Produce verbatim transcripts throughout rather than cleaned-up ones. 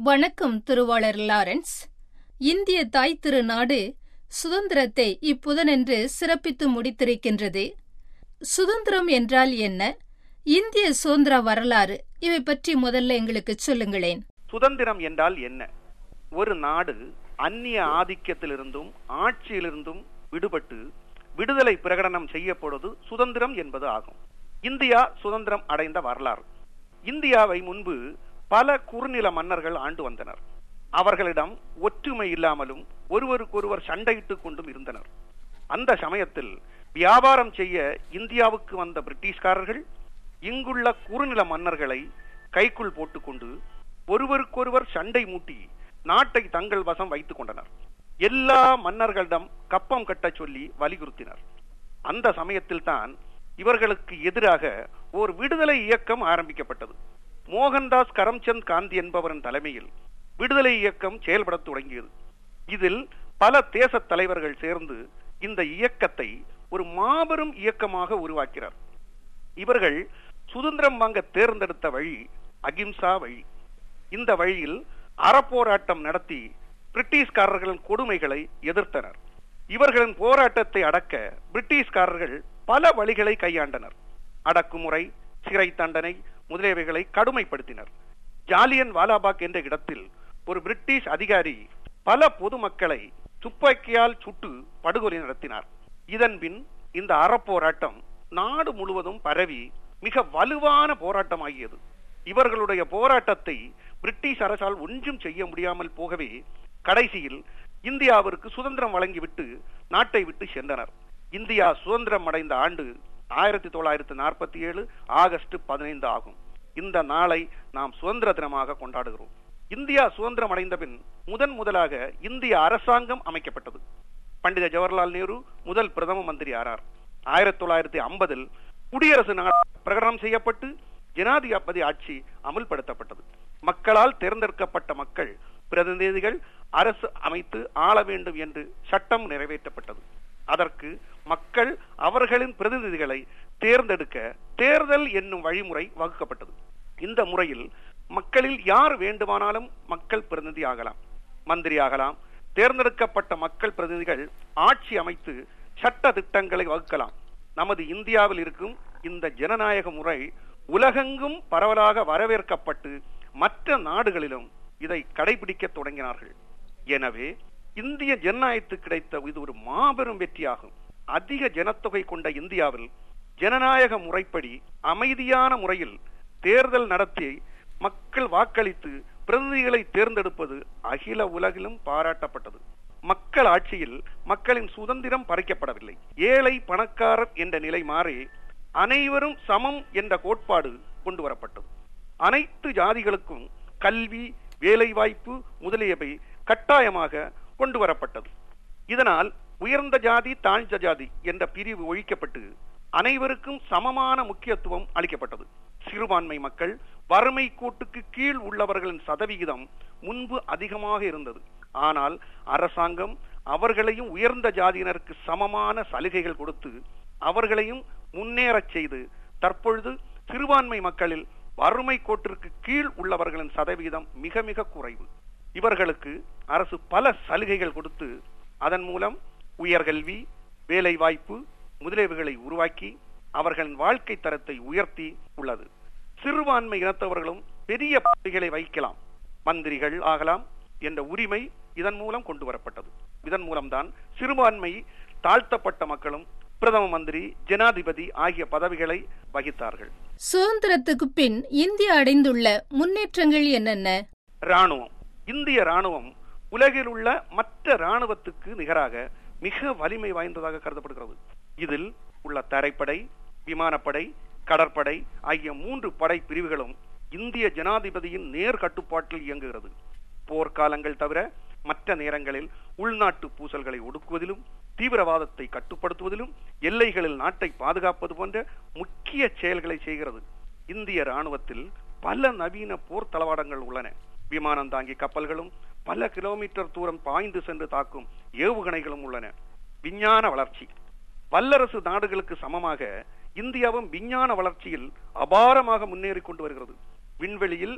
வணக்கம் திருவாளர் லாரன்ஸ். இந்திய தாய் திருநாடு சுதந்திரத்தை இப்புதனென்று சிறப்பித்து முடித்திருக்கின்றது. சுதந்திரம் என்றால் என்ன? இந்திய சுதந்திர வரலாறு, இவை பற்றி முதல்ல எங்களுக்கு சொல்லுங்களேன். சுதந்திரம் என்றால் என்ன? ஒரு நாடு அந்நிய ஆதிக்கத்திலிருந்தும் ஆட்சியிலிருந்தும் விடுபட்டு விடுதலை பிரகடனம் செய்யப்படுவது சுதந்திரம் என்பது ஆகும். இந்தியா சுதந்திரம் அடைந்த வரலாறு. இந்தியாவை முன்பு பல குறுநில மன்னர்கள் ஆண்டு வந்தனர். அவர்களிடம் ஒற்றுமை இல்லாமலும் ஒருவருக்கொருவர் சண்டையிட்டுக் கொண்டும் இருந்தனர். அந்த சமயத்தில் வியாபாரம் செய்ய இந்தியாவுக்கு வந்த பிரிட்டிஷ்காரர்கள் இங்குள்ள குறுநில மன்னர்களை கைக்குள் போட்டுக்கொண்டு ஒருவருக்கொருவர் சண்டை மூட்டி நாட்டை தங்கள் வசம் வைத்துக் கொண்டனர். எல்லா மன்னர்களிடம் கப்பம் கட்ட சொல்லி வலியுறுத்தினர். அந்த சமயத்தில் தான் இவர்களுக்கு எதிராக ஒரு விடுதலை இயக்கம் ஆரம்பிக்கப்பட்டது. மோகன்தாஸ் கரம்சந்த் காந்தி என்பவரின் தலைமையில் விடுதலை இயக்கம் செயல்பட தொடங்கியது. இதில் பல தேச தலைவர்கள் சேர்ந்து இந்த இயக்கத்தை ஒரு மாபெரும் இயக்கமாக உருவாக்கினர். இவர்கள் சுதந்திரம் வாங்க தேர்ந்தெடுத்த வழி அகிம்சா வழி. இந்த வழியில் அறப்போராட்டம் நடத்தி பிரிட்டிஷ்காரர்களின் கொடுமைகளை எதிர்த்தனர். இவர்களின் போராட்டத்தை அடக்க பிரிட்டிஷ்காரர்கள் பல வழிகளை கையாண்டனர். அடக்குமுறை, சிறை தண்டனை முதலியவைகளை கடுமைப்படுத்தினர். ஜாலியன் வாலாபாக் என்ற இடத்தில் ஒரு பிரிட்டிஷ் அதிகாரி பல பொதுமக்களை துப்பாக்கியால் சுட்டு படுகொலை நடத்தினார். இதன் பின் இந்த அறப்போராட்டம் நாடு முழுவதும் பரவி மிக வலுவான போராட்டமாகியது. இவர்களுடைய போராட்டத்தை பிரிட்டிஷ் அரசால் ஒன்றும் செய்ய முடியாமல் போகவே கடைசியில் இந்தியாவிற்கு சுதந்திரம் வழங்கிவிட்டு நாட்டை விட்டு சென்றனர். இந்தியா சுதந்திரம் அடைந்த ஆண்டு ஆயிரத்தி தொள்ளாயிரத்தி நாற்பத்தி ஏழு ஆகஸ்ட் பதினைந்து ஆகும். இந்த நாளை நாம் சுதந்திர தினமாக கொண்டாடுகிறோம். இந்தியா சுதந்திரம் அடைந்த பின் முதன் முதலாக இந்திய அரசாங்கம் அமைக்கப்பட்டது. பண்டித ஜவஹர்லால் நேரு முதல் பிரதம மந்திரி ஆனார். ஆயிரத்தி தொள்ளாயிரத்தி ஐம்பதில் குடியரசு நாடு பிரகடனம் செய்யப்பட்டு ஜனாதிபதி ஆட்சி அமுல்படுத்தப்பட்டது. மக்களால் தேர்ந்தெடுக்கப்பட்ட மக்கள் பிரதிநிதிகள் அரசு அமைத்து ஆள வேண்டும் என்று சட்டம் நிறைவேற்றப்பட்டது. அதற்கு மக்கள் அவர்களின் பிரதிநிதிகளை தேர்ந்தெடுக்க தேர்தல் என்னும் வழிமுறை வகுக்கப்பட்டது. இந்த முறையில் மக்களில் யார் வேண்டுமானாலும் மக்கள் பிரதிநிதி ஆகலாம், மந்திரி ஆகலாம். தேர்ந்தெடுக்கப்பட்ட மக்கள் பிரதிநிதிகள் ஆட்சி அமைத்து சட்ட திட்டங்களை வகுக்கலாம். நமது இந்தியாவில் இருக்கும் இந்த ஜனநாயக முறை உலகெங்கும் பரவலாக வரவேற்கப்பட்டு மற்ற நாடுகளிலும் இதை கடைபிடிக்க தொடங்கினார்கள். எனவே இந்திய ஜனநாயகத்துக்கு கிடைத்த இது ஒரு மாபெரும் வெற்றியாகும். அதிக ஜனத்தொகை கொண்ட இந்தியாவில் ஜனநாயக முறைப்படி அமைதியான முறையில் தேர்தல் நடத்தி மக்கள் வாக்களித்து பிரதிநிதிகளை தேர்ந்தெடுப்பது அகில உலகிலும் பாராட்டப்பட்டது. மக்கள் ஆட்சியில் மக்களின் சுதந்திரம் பறிக்கப்படவில்லை. ஏழை பணக்காரர் என்ற நிலை மாறி அனைவரும் சமம் என்ற கோட்பாடு கொண்டு வரப்பட்டது. அனைத்து ஜாதிகளுக்கும் கல்வி, வேலை வாய்ப்பு முதலியவை கட்டாயமாக கொண்டு வரப்பட்டது. இதனால் உயர்ந்த ஜாதி, தாழ்ந்த ஜாதி என்ற பிரிவு ஒழிக்கப்பட்டு அனைவருக்கும் சமமான முக்கியத்துவம் அளிக்கப்பட்டது. சிறுபான்மை மக்கள், வறுமை கோட்டுக்கு கீழ் உள்ளவர்களின் சதவிகிதம் முன்பு அதிகமாக இருந்தது. ஆனால் அரசாங்கம் அவர்களையும் உயர்ந்த ஜாதியினருக்கு சமமான சலுகைகள் கொடுத்து அவர்களையும் முன்னேறச் செய்து தற்பொழுது சிறுபான்மை மக்களில் வறுமை கோட்டிற்கு கீழ் உள்ளவர்களின் சதவீதம் மிக மிக குறைவு. இவர்களுக்கு அரசு பல சலுகைகள் கொடுத்து அதன் மூலம் உயர்கல்வி, வேலை வாய்ப்பு முதலியவைகளை உருவாக்கி அவர்களின் வாழ்க்கை தரத்தை உயர்த்தி உள்ளது. சிறுபான்மை இனத்தவர்களும் பெரிய பதவிகளை வகிக்கலாம், மந்திரிகள் ஆகலாம் என்ற உரிமை இதன் மூலம் கொண்டு வரப்பட்டது. இதன் மூலம்தான் சிறுபான்மை தாழ்த்தப்பட்ட மக்களும் பிரதம மந்திரி, ஜனாதிபதி ஆகிய பதவிகளை வகித்தார்கள். சுதந்திரத்துக்கு பின் இந்தியா அடைந்துள்ள முன்னேற்றங்கள் என்னென்ன? ராணுவம். இந்திய ராணுவம் உலகில் உள்ள மற்ற ராணுவத்துக்கு நிகராக மிக வலிமை வாய்ந்ததாக கருதப்படுகிறது. இதில் உள்ள தரைப்படை, விமானப்படை, கடற்படை ஆகிய மூன்று படை பிரிவுகளும் இந்திய ஜனாதிபதியின் நேர் கட்டுப்பாட்டில் இயங்குகிறது. போர்க்காலங்கள் தவிர மற்ற நேரங்களில் உள்நாட்டு பூசல்களை ஒடுக்குவதிலும் தீவிரவாதத்தை கட்டுப்படுத்துவதிலும் எல்லைகளில் நாட்டை பாதுகாப்பது போன்ற முக்கிய செயல்களை செய்கிறது. இந்திய ராணுவத்தில் பல நவீன போர் தளவாடங்கள் உள்ளன. விமானம் தாங்கி கப்பல்களும் பல கிலோமீட்டர் தூரம் பாய்ந்து சென்று தாக்கும் ஏவுகணைகளும் உள்ளன. விஞ்ஞான வளர்ச்சி. வல்லரசு நாடுகளுக்கு சமமாக இந்தியாவும் விஞ்ஞான வளர்ச்சியில் அபாரமாக முன்னேறி கொண்டு வருகிறது. விண்வெளியில்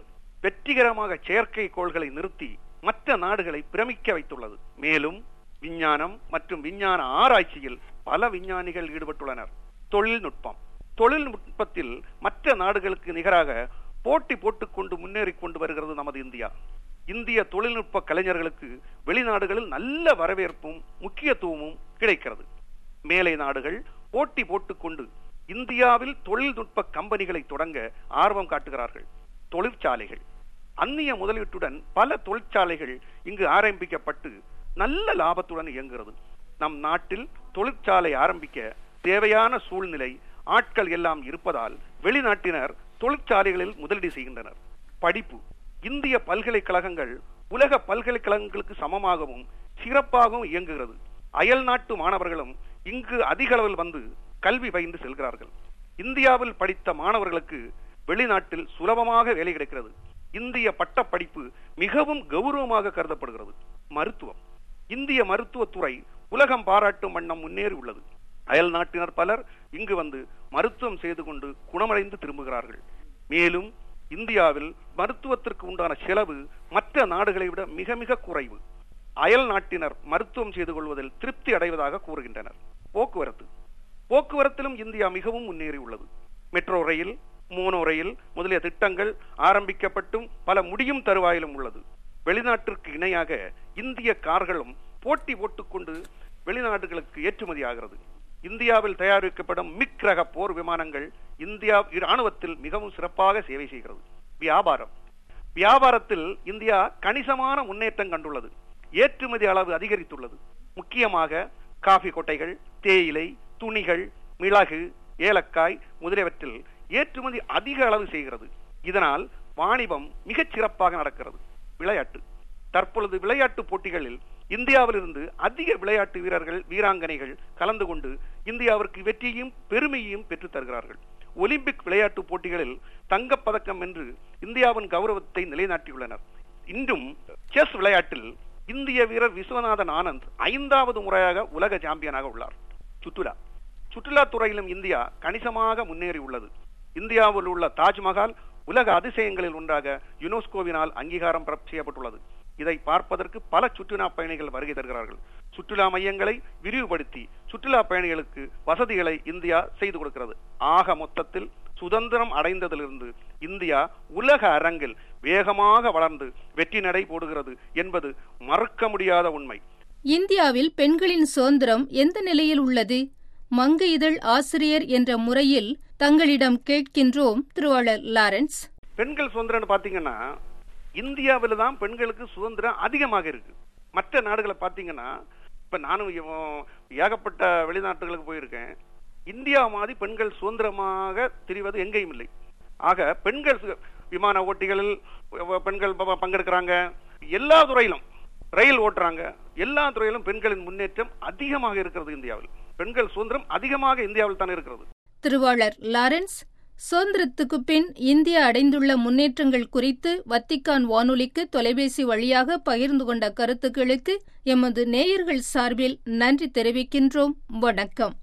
வெற்றிகரமாக செயற்கைக்கோள்களை நிறுத்தி மற்ற நாடுகளை பிரமிக்க வைத்துள்ளது. மேலும் விஞ்ஞானம் மற்றும் விஞ்ஞான ஆராய்ச்சியில் பல விஞ்ஞானிகள் ஈடுபட்டுள்ளனர். தொழில்நுட்பம் தொழில்நுட்பத்தில் மற்ற நாடுகளுக்கு நிகராக போட்டி போட்டுக்கொண்டு முன்னேறி கொண்டு வருகிறது நமது இந்தியா. இந்திய தொழில்நுட்ப கலைஞர்களுக்கு வெளிநாடுகளில் நல்ல வரவேற்பும் முக்கியத்துவமும் கிடைக்கிறது. மேலை நாடுகள் போட்டி போட்டுக்கொண்டு இந்தியாவில் தொழில்நுட்ப கம்பெனிகளை தொடங்க ஆர்வம் காட்டுகிறார்கள். தொழிற்சாலைகள் அந்நிய முதலீட்டுடன் பல தொழிற்சாலைகள் இங்கு ஆரம்பிக்கப்பட்டு நல்ல லாபத்துடன் இயங்குகிறது. நம் நாட்டில் தொழிற்சாலை ஆரம்பிக்க தேவையான சூழ்நிலை ஆட்கள் எல்லாம் இருப்பதால் வெளிநாட்டினர் தொழிற்சாலைகளில் முதலீடு செய்கின்றனர். படிப்பு இந்திய பல்கலைக்கழகங்கள் உலக பல்கலைக்கழகங்களுக்கு சமமாகவும் சிறப்பாகவும் இயங்குகிறது. அயல் நாட்டு மாணவர்களும் இங்கு அதிக அளவில் வந்து கல்வி பயின்று செல்கிறார்கள். இந்தியாவில் படித்த மாணவர்களுக்கு வெளிநாட்டில் சுலபமாக வேலை கிடைக்கிறது. இந்திய பட்ட படிப்பு மிகவும் கௌரவமாக கருதப்படுகிறது. மருத்துவம் இந்திய மருத்துவத்துறை உலகம் பாராட்டும் வண்ணம் முன்னேறி உள்ளது. அயல் நாட்டினர் பலர் இங்கு வந்து மருத்துவம் செய்து கொண்டு குணமடைந்து திரும்புகிறார்கள். மேலும் இந்தியாவில் மருத்துவத்திற்கு உண்டான செலவு மற்ற நாடுகளை விட மிக மிக குறைவு. அயல் நாட்டினர் மருத்துவம் செய்து கொள்வதில் திருப்தி அடைவதாக கூறுகின்றனர். போக்குவரத்து போக்குவரத்திலும் இந்தியா மிகவும் முன்னேறி உள்ளது. மெட்ரோ ரயில், மோனோ ரயில் முதலிய திட்டங்கள் ஆரம்பிக்கப்பட்டும் பல முடியும் தருவாயிலும் உள்ளது. வெளிநாட்டிற்கு இணையாக இந்திய கார்களும் போட்டி போட்டுக்கொண்டு வெளிநாடுகளுக்கு ஏற்றுமதி ஆகிறது. இந்தியாவில் தயாரிக்கப்படும் மிக் ரக போர் விமானங்கள் இந்தியா ராணுவத்தில் மிகவும் சிறப்பாக சேவை செய்கிறது. வியாபாரம் வியாபாரத்தில் இந்தியா கணிசமான முன்னேற்றம் கண்டுள்ளது. ஏற்றுமதி அளவு அதிகரித்துள்ளது. முக்கியமாக காஃபி கொட்டைகள், தேயிலை, துணிகள், மிளகு, ஏலக்காய் முதலியவற்றில் ஏற்றுமதி அதிக அளவு செய்கிறது. இதனால் வாணிபம் மிகச் சிறப்பாக நடக்கிறது. விளையாட்டு தற்பொழுது விளையாட்டு போட்டிகளில் இந்தியாவிலிருந்து அதிக விளையாட்டு வீரர்கள் வீராங்கனைகள் கலந்து கொண்டு இந்தியாவிற்கு வெற்றியையும் பெருமையையும் பெற்றுத் தருகிறார்கள். ஒலிம்பிக் விளையாட்டு போட்டிகளில் தங்கப்பதக்கம் வென்று இந்தியாவின் கௌரவத்தை நிலைநாட்டியுள்ளனர். இன்றும் செஸ் விளையாட்டில் இந்திய வீரர் விஸ்வநாதன் ஆனந்த் ஐந்தாவது முறையாக உலக சாம்பியனாக உள்ளார். சுற்றுலா சுற்றுலா துறையிலும் இந்தியா கணிசமாக முன்னேறி உள்ளது. இந்தியாவில் உள்ள தாஜ்மஹால் உலக அதிசயங்களில் ஒன்றாக யுனெஸ்கோவினால் அங்கீகாரம் செய்யப்பட்டுள்ளது. இதை பார்ப்பதற்கு பல சுற்றுலா பயணிகள் வருகை தருகிறார்கள். சுற்றுலா மையங்களை விரிவுபடுத்தி சுற்றுலா பயணிகளுக்கு வசதிகளை இந்தியா செய்து கொடுக்கிறது. ஆக மொத்தத்தில் சுதந்திரம் அடைந்ததிலிருந்து இந்தியா உலக அரங்கில் வேகமாக வளர்ந்து வெற்றி நடை போடுகிறது என்பது மறுக்க முடியாத உண்மை. இந்தியாவில் பெண்களின் சுதந்திரம் எந்த நிலையில் உள்ளது? மங்கை இதழ் ஆசிரியர் என்ற முறையில் தங்களிடம் கேட்கின்றோம் திருவாளர் லாரன்ஸ். பெண்கள் சுதந்திரம் பாத்தீங்கன்னா இந்தியாவில் தான் பெண்களுக்கு சுதந்திரம் அதிகமாக இருக்கு. மற்ற நாடுகளை பாத்தீங்கன்னா இப்ப நானும் ஏகப்பட்ட வெளிநாட்டுகளுக்கு போயிருக்கேன். இந்தியா மாதிரி பெண்கள் சுதந்திரமாக திரிவது எங்கேயும் இல்லை. ஆக பெண்கள் விமான ஓட்டிகளில் பெண்கள் பங்கெடுக்கிறாங்க. எல்லா துறையிலும் ரயில் ஓட்டுறாங்க. எல்லா துறையிலும் பெண்களின் முன்னேற்றம் அதிகமாக இருக்கிறது. இந்தியாவில் பெண்கள் சுதந்திரம் அதிகமாக இந்தியாவில் தான் இருக்கிறது. திருவாளர் லாரன்ஸ், சுதந்திரத்துக்கு பின் இந்தியா அடைந்துள்ள முன்னேற்றங்கள் குறித்து வத்திக்கான் வானொலிக்கு தொலைபேசி வழியாக பகிர்ந்து கொண்ட கருத்துக்களுக்கு எமது நேயர்கள் சார்பில் நன்றி தெரிவிக்கின்றோம். வணக்கம்.